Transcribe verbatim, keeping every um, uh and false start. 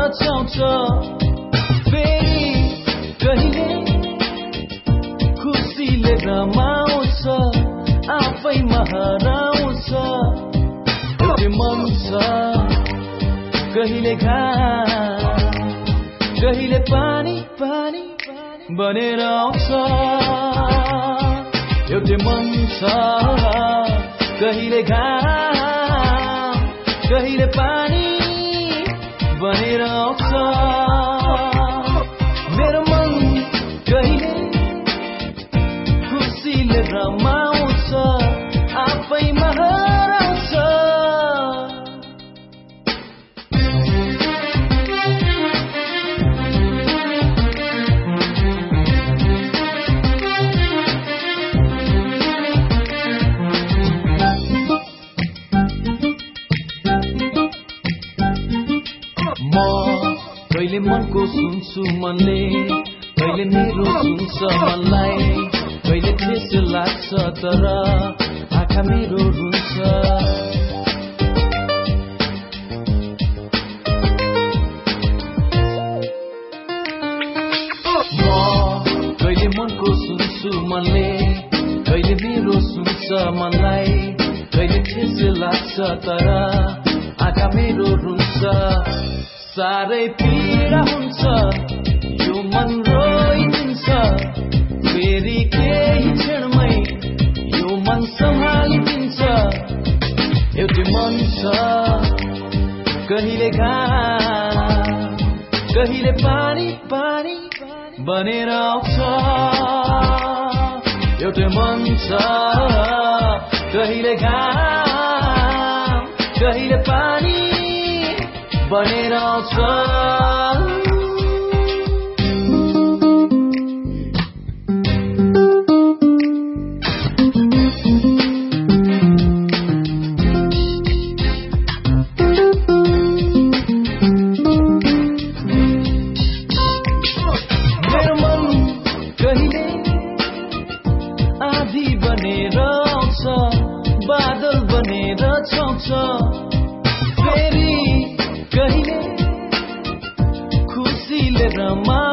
रचाउँछ फेरि कहिले खुसीले रमाउँछ आफैमा हराउँछ एउटै मन छ कहिले घाम कहिले पानी पानी बनेर आउँछ एउटै मन छ कहिले घाम कहिले पानी बनेर आउँछ मेरो मन कहिले खुसीले रमाउँछ आफैमा हराउँछ कहिले मनको सुन्छु मनले कहिले मेरो सुन्छ मनलाई कहिले ठेस लाग्छ तर आँखा मेरो रुन्छ म कहिले मनको सुन्छु मनले कहिले मेरो सुन्छ मनलाई कहिले ठेस लाग्छ तर आँखा मेरो रुन्छ साह्रै पीडा हुन्छ यो मन रोइदिन्छ फेरि केही क्षणमै यो मन सम्हालिदिन्छ एउटै मन छ कहिले घाम कहिले पानी पानी बनेर आउँछ एउटै मन छ कहिले घाम कहिले पानी बनेर आउँछ मेरो मन कहिले आधी बनेर आउँछ बादल बनेर छाउँछ फेरि कहिले खुसीले रमा